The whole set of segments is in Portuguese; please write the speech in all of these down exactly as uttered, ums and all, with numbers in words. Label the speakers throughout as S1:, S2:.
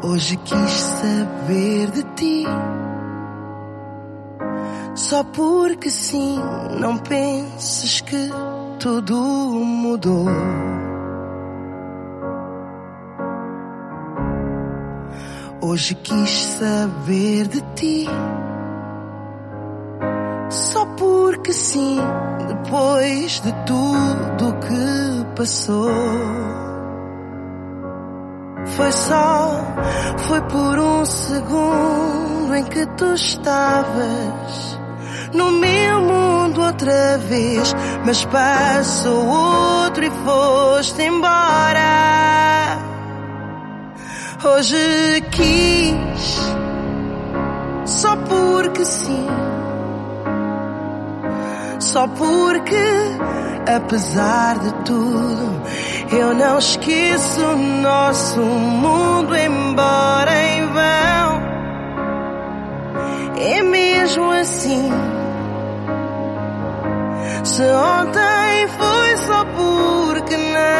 S1: Hoje quis saber de ti, só porque sim. Não penses que tudo mudou. Hoje quis saber de ti, só porque sim. Depois de tudo que passou, foi só, foi por um segundo em que tu estavas no meu mundo outra vez, mas passou outro e foste embora. Hoje quis, só porque sim, só porque, apesar de tudo, eu não esqueço o nosso mundo, embora em vão. É mesmo assim. Se ontem foi só porque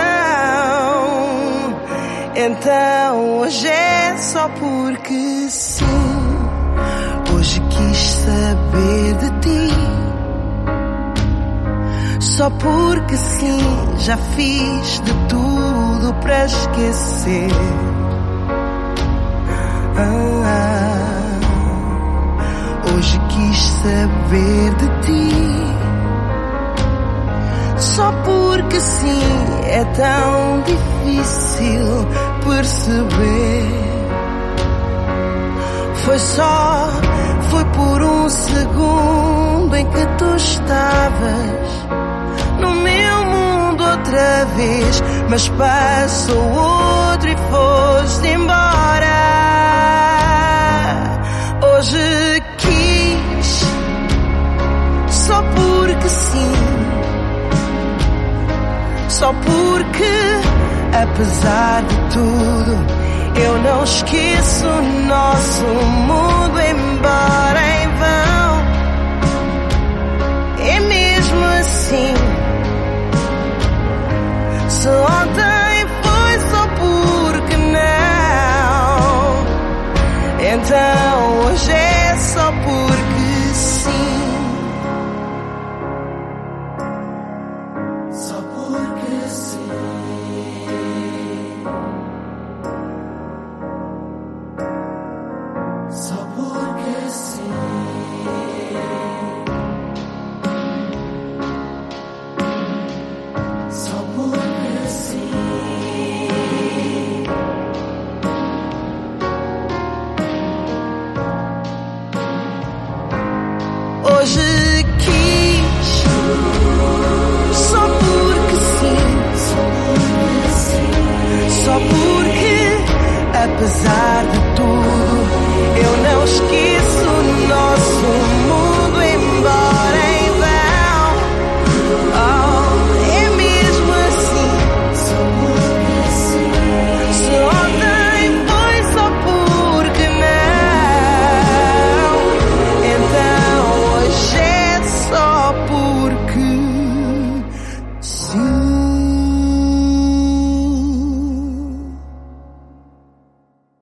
S1: não, então hoje é só porque sim. Hoje quis saber de ti, só porque sim. Já fiz de tudo para esquecer. Ah, ah. Hoje quis saber de ti, só porque sim. É tão difícil perceber. Foi só, foi por um segundo em que tu estavas no meu mundo outra vez, mas passou outro e foste embora. Hoje quis, só porque sim, só porque, apesar de tudo, eu não esqueço o nosso mundo, embora em vão. É mesmo assim. Se ontem foi só porque não, então hoje é